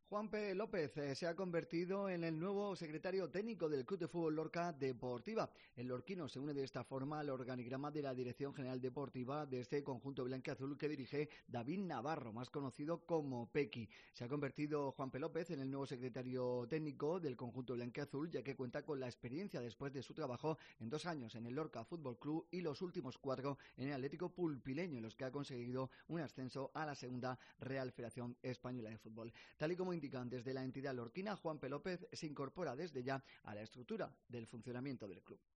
Juanpe López se ha convertido en el nuevo secretario técnico del Club de Fútbol Lorca Deportiva. El lorquino se une de esta forma al organigrama de la Dirección General Deportiva de este conjunto blanquiazul que dirige David Navarro, más conocido como Pequi. Se ha convertido Juanpe López en el nuevo secretario técnico del conjunto blanquiazul, ya que cuenta con la experiencia después de su trabajo en 2 años en el Lorca Fútbol Club y los últimos 4 en el Atlético Pulpileño, en los que ha conseguido un ascenso a la segunda Real Federación Española de Fútbol. Tal y como indican desde la entidad lorquina, Juanpe López se incorpora desde ya a la estructura del funcionamiento del club.